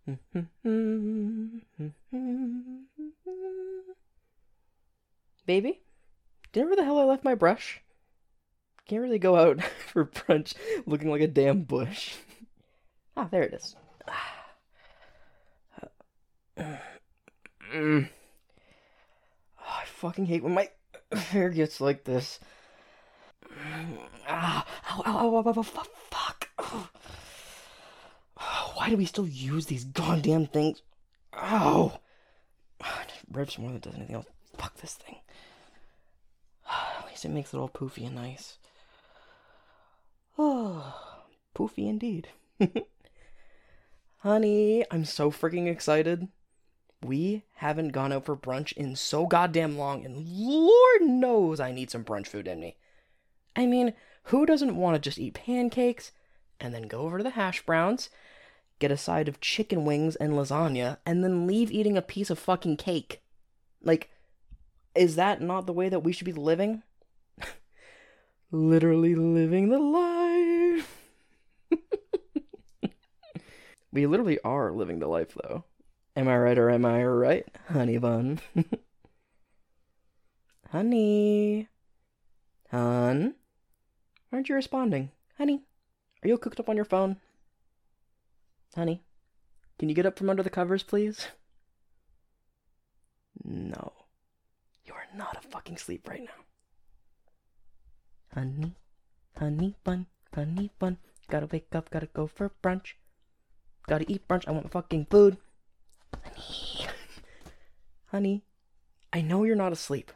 Baby, do you know where the hell I left my brush? Can't really go out for brunch looking like a damn bush. Ah, there it is. Mm. Oh, I fucking hate when my hair gets like this. Ah, ow, ow, ow, ow, ow, fuck. Why do we still use these goddamn things? Ow. It just rips more than it does anything else. Fuck this thing. At least it makes it all poofy and nice. Oh, poofy indeed. Honey, I'm so freaking excited. We haven't gone out for brunch in so goddamn long, and Lord knows I need some brunch food in me. I mean, who doesn't want to just eat pancakes and then go over to the hash browns, get a side of chicken wings and lasagna, and then leave eating a piece of fucking cake? Like, is that not the way that we should be living? Literally living the life. We literally are living the life, though. Am I right or am I right, honey bun? Honey. Hun? Why aren't you responding? Honey, are you cooked up on your phone? Honey, can you get up from under the covers, please? No. You are not a fucking sleep right now. Honey, honey bun. Gotta wake up, gotta go for brunch. Gotta eat brunch, I want my fucking food. Honey. Honey, I know you're not asleep.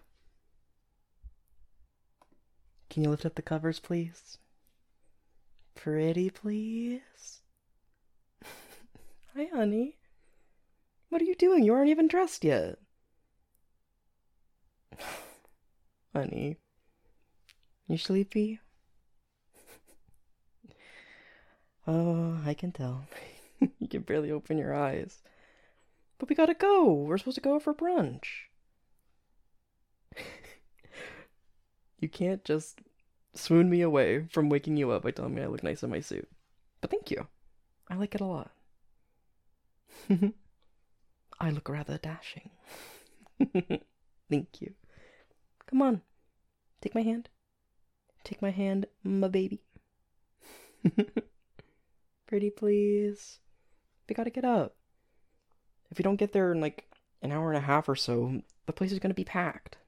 Can you lift up the covers, please? Pretty, please? Hi, honey. What are you doing? You aren't even dressed yet. Honey, you sleepy? Oh, I can tell. You can barely open your eyes. But we gotta go. We're supposed to go for brunch. You can't just swoon me away from waking you up by telling me I look nice in my suit. But thank you. I like it a lot. I look rather dashing. Thank you. Come on. Take my hand. Take my hand, my baby. Pretty please. We gotta get up. If we don't get there in like an hour and a half or so, the place is gonna be packed.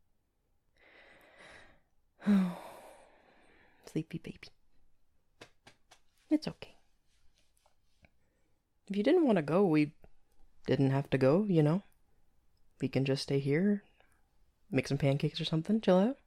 Sleepy baby. It's okay. If you didn't want to go, we didn't have to go, you know? We can just stay here, make some pancakes or something, chill out.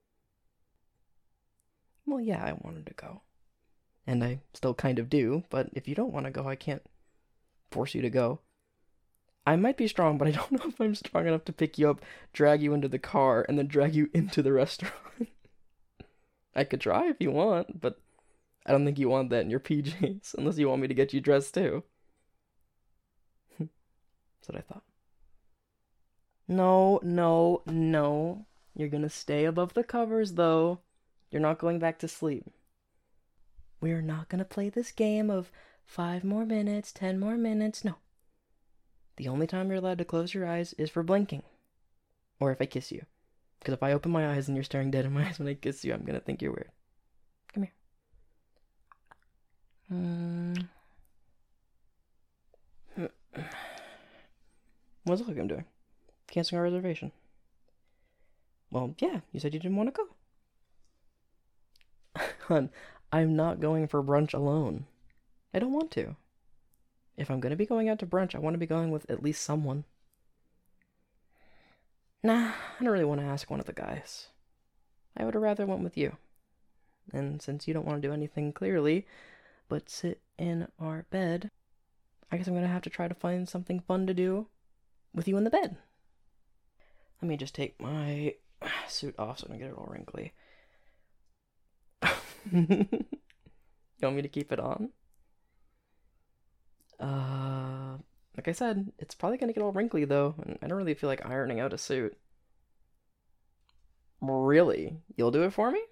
Well, yeah, I wanted to go. And I still kind of do, but if you don't want to go, I can't force you to go. I might be strong, but I don't know if I'm strong enough to pick you up, drag you into the car, and then drag you into the restaurant. I could try if you want, but I don't think you want that in your PJs, unless you want me to get you dressed too. That's what I thought. No, no, no. You're gonna stay above the covers, though. You're not going back to sleep. We're not gonna play this game of 5 more minutes, 10 more minutes. No. The only time you're allowed to close your eyes is for blinking. Or if I kiss you. Because if I open my eyes and you're staring dead in my eyes when I kiss you, I'm gonna think you're weird. Come here. What's it like I'm doing? Canceling our reservation. Well, yeah, you said you didn't want to go. Hun, I'm not going for brunch alone. I don't want to. If I'm gonna be going out to brunch, I want to be going with at least someone. Nah, I don't really want to ask one of the guys. I would have rather went with you. And since you don't want to do anything clearly, but sit in our bed, I guess I'm gonna have to try to find something fun to do with you in the bed. Let me just take my suit off so I don't get it all wrinkly. You want me to keep it on? Like I said, it's probably gonna get all wrinkly though, and I don't really feel like ironing out a suit. Really? You'll do it for me?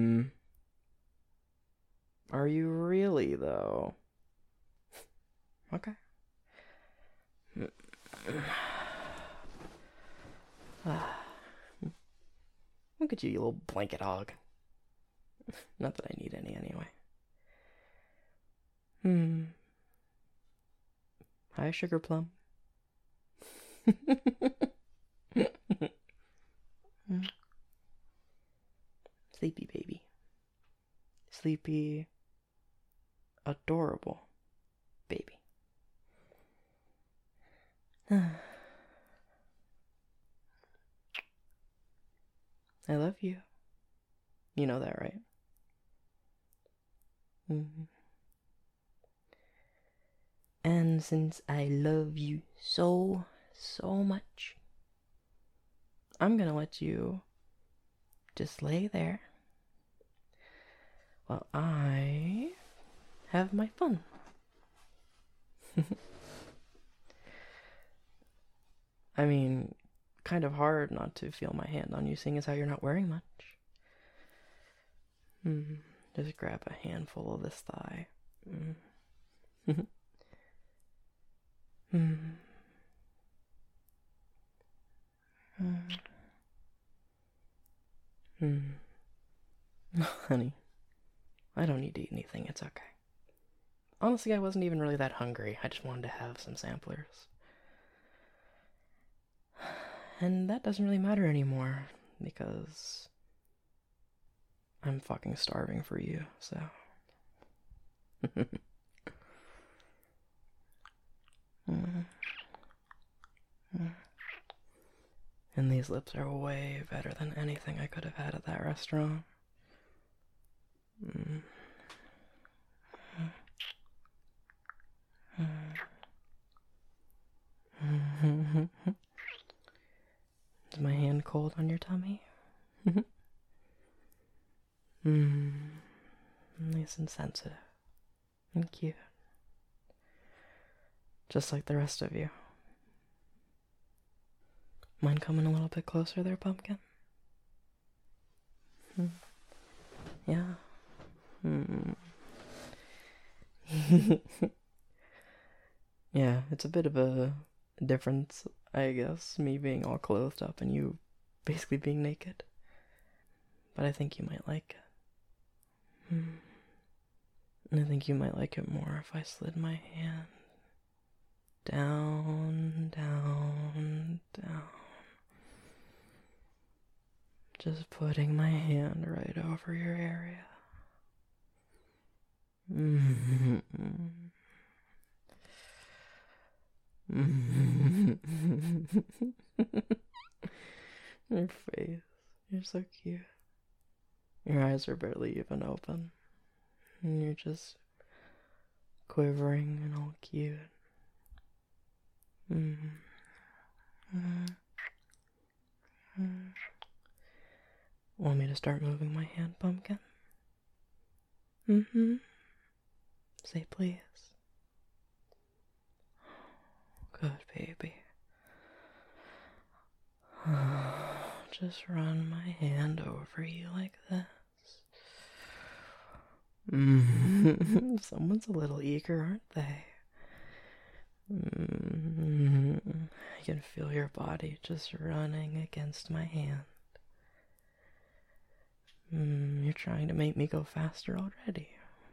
Are you really though? Okay. Look at you, you little blanket hog. Not that I need any anyway. Hi, Sugar Plum. Sleepy baby. Sleepy, adorable baby. I love you. You know that, right? And since I love you so, so much, I'm gonna let you just lay there while I have my fun. I mean, kind of hard not to feel my hand on you, seeing as how you're not wearing much. Just grab a handful of this thigh. Honey, I don't need to eat anything, it's okay. Honestly, I wasn't even really that hungry. I just wanted to have some samplers. And that doesn't really matter anymore, because I'm fucking starving for you, so. And these lips are way better than anything I could have had at that restaurant. Is my hand cold on your tummy? Nice and sensitive and cute. Just like the rest of you. Mind coming a little bit closer there, Pumpkin? Yeah. Yeah, it's a bit of a difference, I guess, me being all clothed up and you basically being naked. But I think you might like it. And I think you might like it more if I slid my hand down, down, down. Just putting my hand right over your area. Your face. You're so cute. Your eyes are barely even open. And you're just quivering and all cute. Want me to start moving my hand, Pumpkin? Say please. Good, baby. Just run my hand over you like this. Someone's a little eager, aren't they? I can feel your body just running against my hand. You're trying to make me go faster already.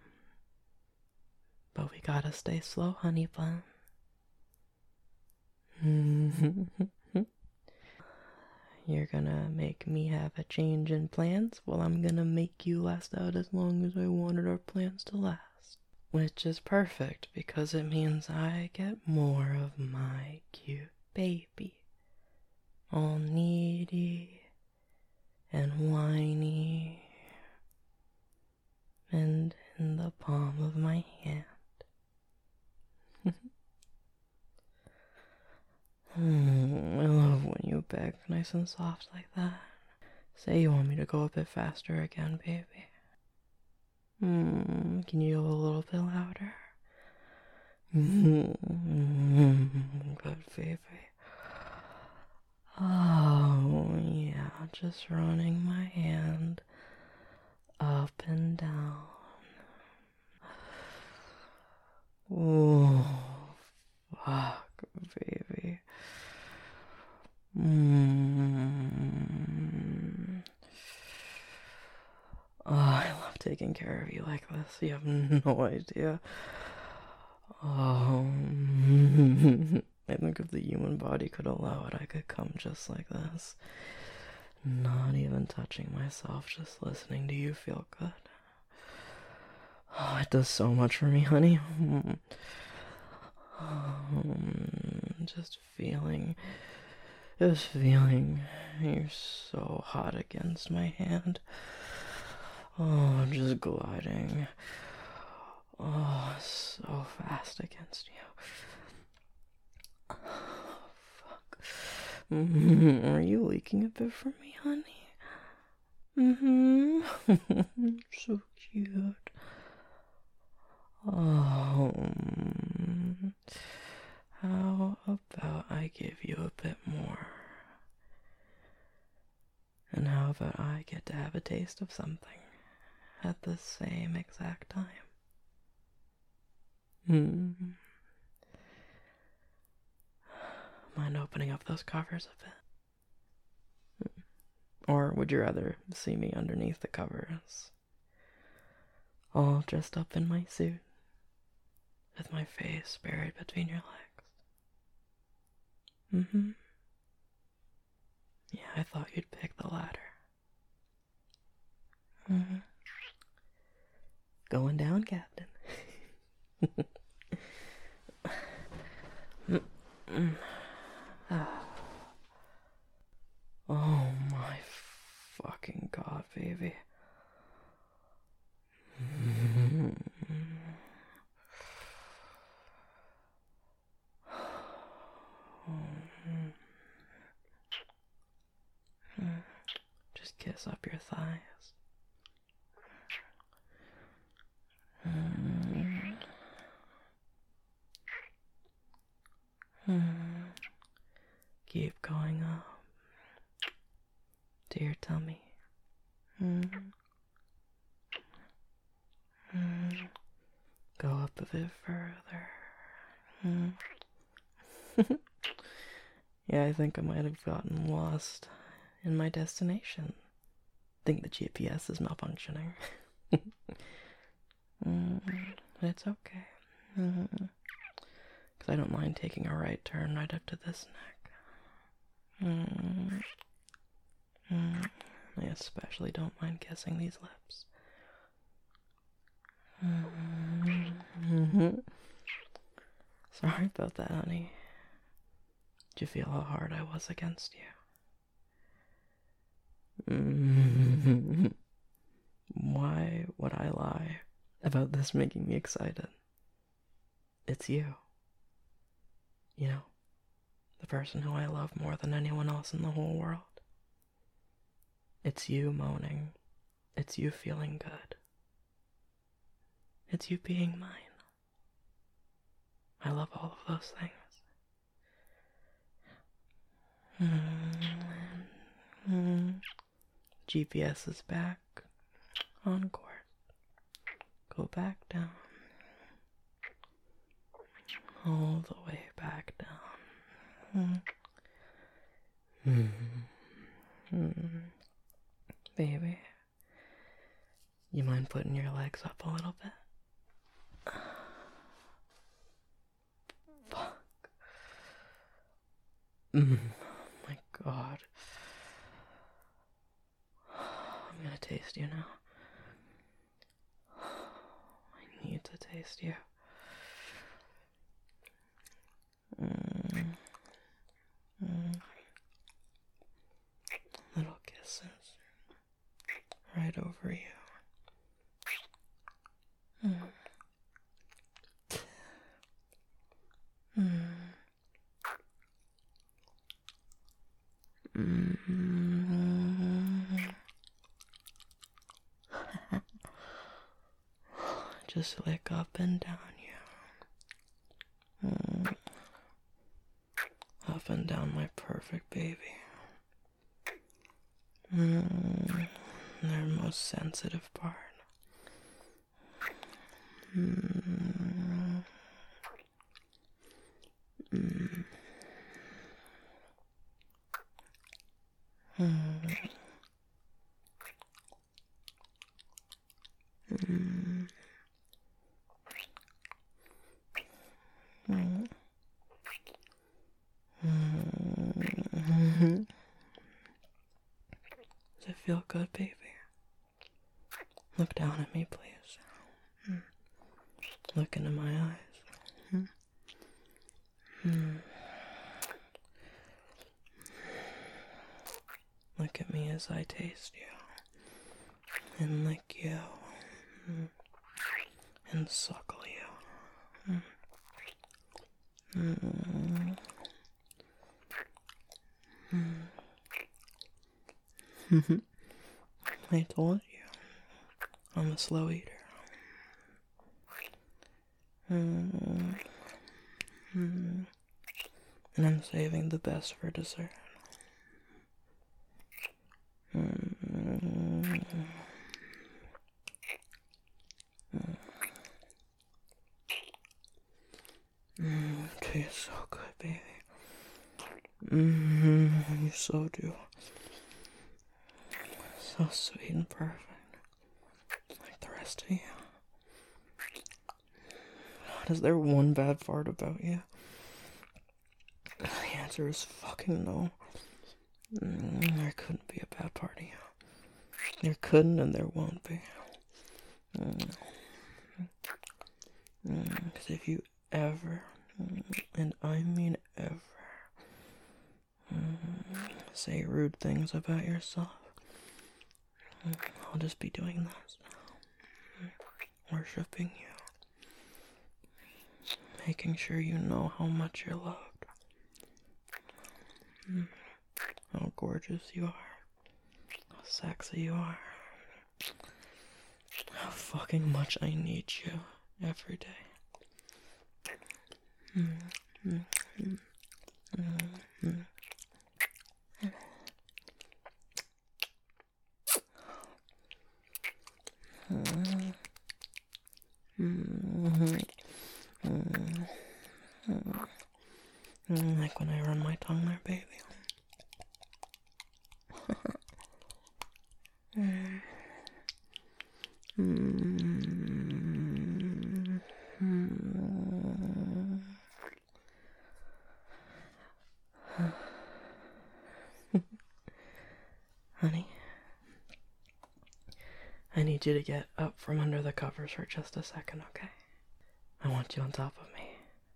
But we gotta stay slow, honey bun. You're gonna make me have a change in plans? Well, I'm gonna make you last out as long as I wanted our plans to last. Which is perfect, because it means I get more of my cute baby. All needy and whiny and in the palm of my hand. I love when you beg nice and soft like that. Say you want me to go a bit faster again, baby. Can you go a little bit louder? Good, baby. Oh, yeah, just running my hand up and down. Oh, baby. Mm. Oh, I love taking care of you like this. You have no idea. Oh, I think if the human body could allow it, I could come just like this. Not even touching myself, just listening to you feel good. Oh, it does so much for me, honey. Just feeling you're so hot against my hand. Oh, just gliding. Oh, so fast against you. Oh, fuck. Are you leaking a bit for me, honey? So cute. Oh, how about I give you a bit more? And how about I get to have a taste of something at the same exact time? Mind opening up those covers a bit? Or would you rather see me underneath the covers? All dressed up in my suit, with my face buried between your legs. Yeah, I thought you'd pick the latter. Going down, Captain. Oh my fucking god, baby. Just kiss up your thighs. Keep going up to your tummy. Go up a bit further. Yeah, I think I might have gotten lost in my destination. I think the GPS is malfunctioning. It's okay. Because I don't mind taking a right turn right up to this neck. I especially don't mind kissing these lips. Sorry about that, honey. Did you feel how hard I was against you? Why would I lie about this making me excited? It's you. You know, the person who I love more than anyone else in the whole world. It's you moaning. It's you feeling good. It's you being mine. I love all of those things. GPS is back on course. Go back down. All the way back down. Baby, you mind putting your legs up a little bit? Fuck. My god. I'm gonna taste you now. I need to taste you. Little kisses right over you. Just lick up and down you. Up and down my perfect baby. Their most sensitive part. Mm. Mm. Mm. Mm. Mm. Does it feel good, baby? Look down at me, please. Look into my eyes. Look at me as I taste you. And lick you. And suckle you. I told you. I'm a slow eater. And I'm saving the best for dessert. Tastes so good, baby. You so do. So sweet and perfect. Like the rest of you. Is there one bad part about you? The answer is fucking no. There couldn't be a bad part of you. There couldn't and there won't be. Because if you ever, and I mean ever, say rude things about yourself, I'll just be doing this. Worshipping you. Making sure you know how much you're loved. How gorgeous you are. How sexy you are. How fucking much I need you every day. Like when I run my tongue there, baby. Honey, I need you to get up from under the covers for just a second, okay? I want you on top of me.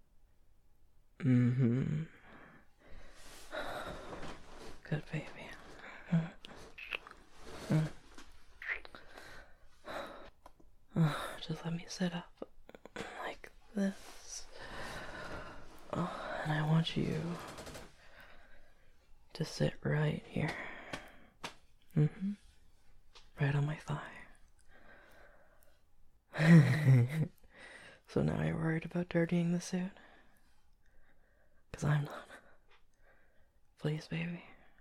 Good baby. Just let me sit up like this. And I want you to sit right here. Right on my thigh. So now you're worried about dirtying the suit? 'Cause I'm not. Please, baby.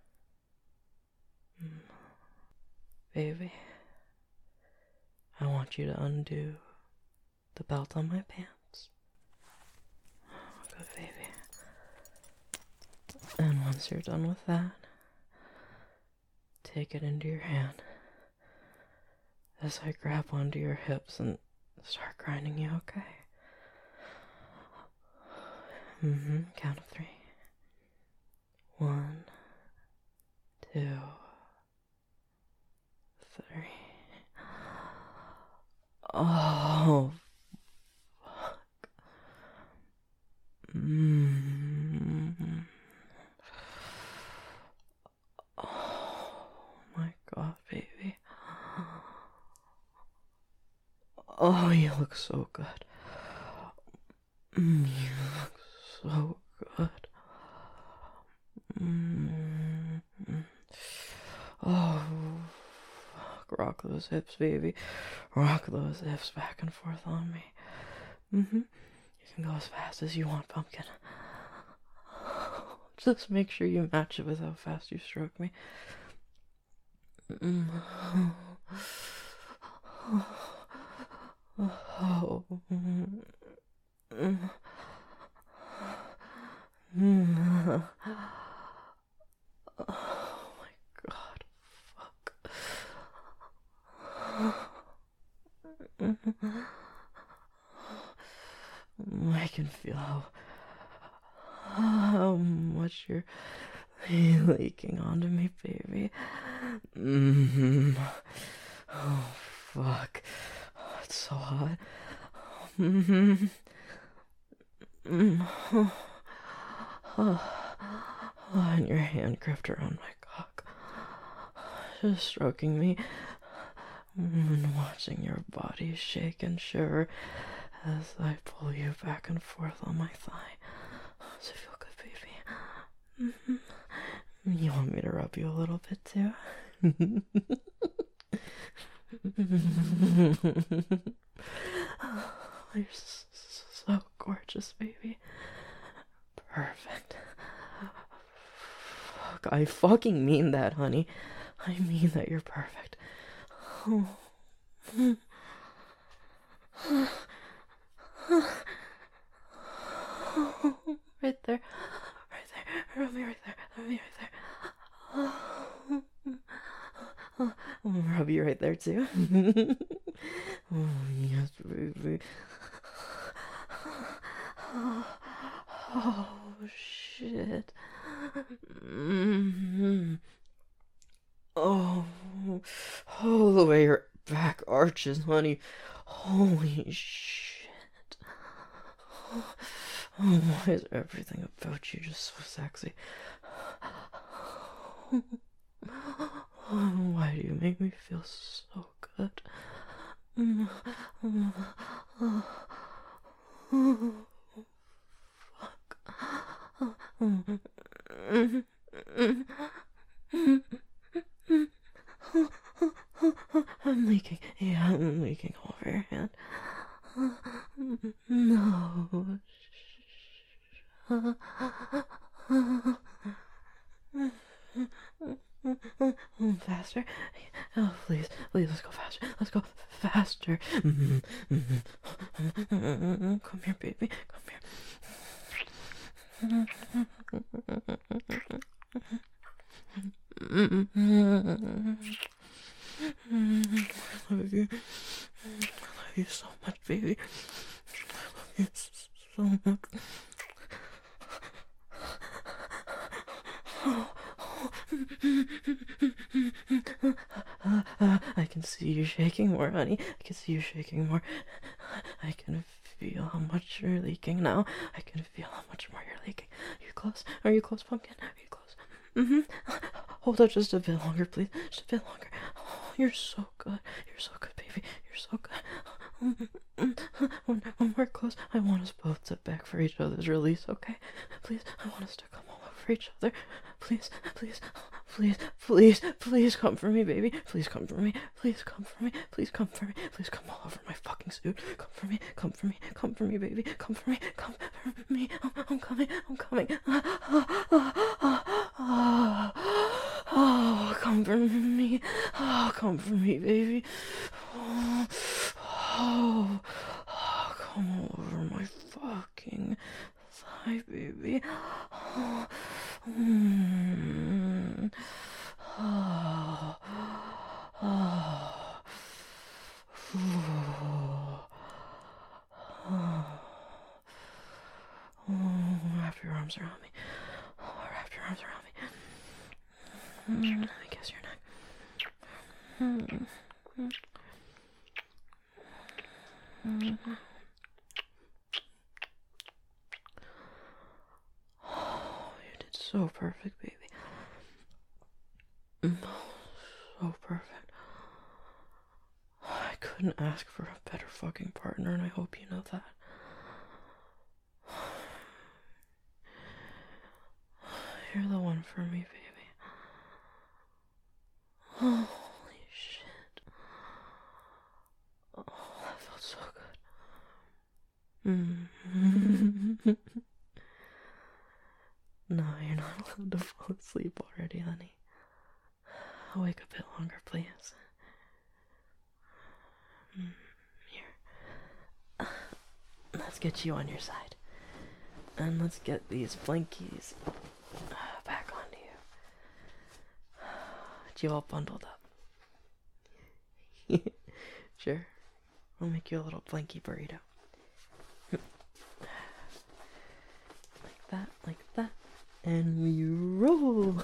Baby. I want you to undo the belt on my pants. Good, baby. And once you're done with that, take it into your hand as I grab onto your hips and start grinding you, okay? Count of 3. 1, 2, 3. Oh, fuck. Oh my god, baby. Oh, you look so good. You look so good. Oh, fuck. Rock those hips, baby. Rock those hips back and forth on me. You can go as fast as you want, pumpkin. Just make sure you match it with how fast you stroke me. Oh my god, fuck. I can feel how much you're leaking onto me, baby. Oh, fuck. Oh, it's so hot. And your hand gripped around my cock, just stroking me and watching your body shake and shiver as I pull you back and forth on my thigh. Does it feel good, baby? You want me to rub you a little bit too? You're so gorgeous, baby. Perfect. Fuck, I fucking mean that, honey. I mean that you're perfect. Right there. Right there. Rub me right there. Rub me right there. I'll rub you right there too. Oh, yes, baby. Oh, shit. Oh, the way your back arches, honey. Holy shit. Why is everything about you just so sexy? Why do you make me feel so good? Fuck. I'm leaking. Yeah, I'm leaking all over your hand. No. Faster. Oh, please, let's go faster. Let's go faster. Come here, baby. Come here. I love you. I love you so much, baby. I love you so much. I can see you shaking more, honey. I can see you shaking more. I can feel how much you're leaking now. I can feel how much more you're leaking. Are you close? Are you close, pumpkin? Are you close? Hold up just a bit longer, please. Just a bit longer. Oh, you're so good. You're so good, baby. You're so good. When we're close, I want us both to beg for each other's release, okay? Please, I want us to come all over each other. Please, please, please, please, please come for me, baby. Please come for me. Please come for me. Please come for me. Please come all over my fucking suit. Come for me. Come for me. Come for me, baby. Come for me. Come for me. I'm coming. I'm coming. Oh, come for me. Oh, come for me, baby. Oh, come over my fucking thigh, baby. Oh, wrap your arms around me. Wrap your arms around me. Let me kiss your neck. Oh, you did so perfect, baby. So perfect. I couldn't ask for a better fucking partner, and I hope you know that. You're the one for me, baby. Holy shit. Oh, that felt so good. No, you're not allowed to fall asleep already, honey. Wake a bit longer, please. Here. Let's get you on your side. And let's get these blankies you all bundled up. Sure. I'll make you a little blankie burrito. Like that. And we roll.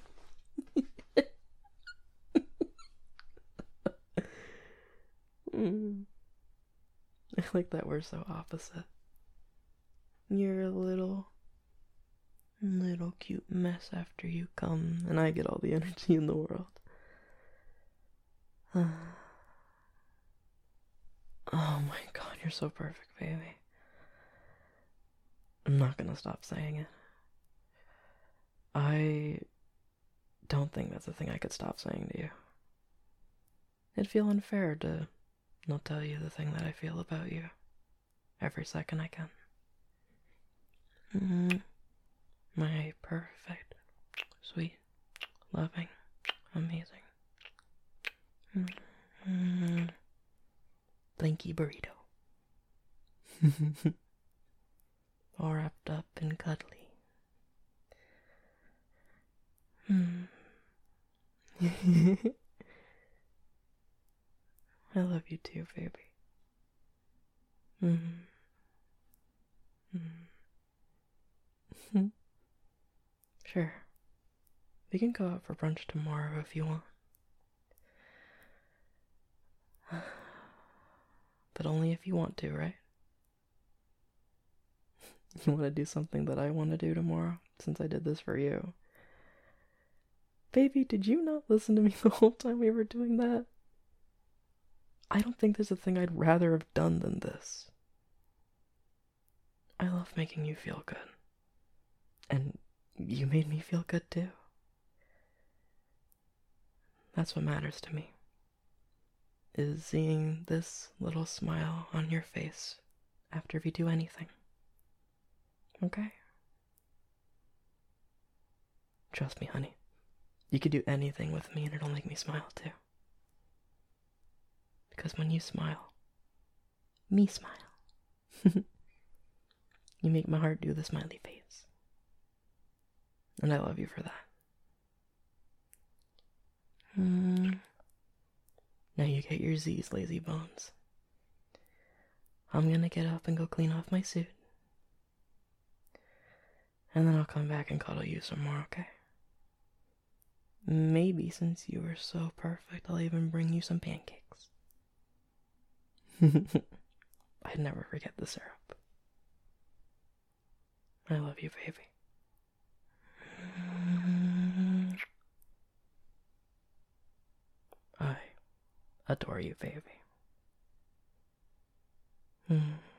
I like that we're so opposite. You're a little cute mess after you come, and I get all the energy in the world. Oh my god, you're so perfect, baby. I'm not gonna stop saying it. I don't think that's a thing I could stop saying to you. It'd feel unfair to not tell you the thing that I feel about you every second I can. My perfect, sweet, loving, amazing, blanky burrito. All wrapped up and cuddly. I love you too, baby. Sure. We can go out for brunch tomorrow if you want. But only if you want to, right? You want to do something that I want to do tomorrow, since I did this for you. Baby, did you not listen to me the whole time we were doing that? I don't think there's a thing I'd rather have done than this. I love making you feel good. And you made me feel good too. That's what matters to me. Is seeing this little smile on your face after we do anything. Okay? Trust me, honey. You could do anything with me and it'll make me smile too. Because when you smile, me smile. You make my heart do the smiley face. And I love you for that. Now you get your Z's, lazy bones. I'm gonna get up and go clean off my suit. And then I'll come back and cuddle you some more, okay? Maybe since you were so perfect, I'll even bring you some pancakes. I'd never forget the syrup. I love you, baby. I adore you, baby.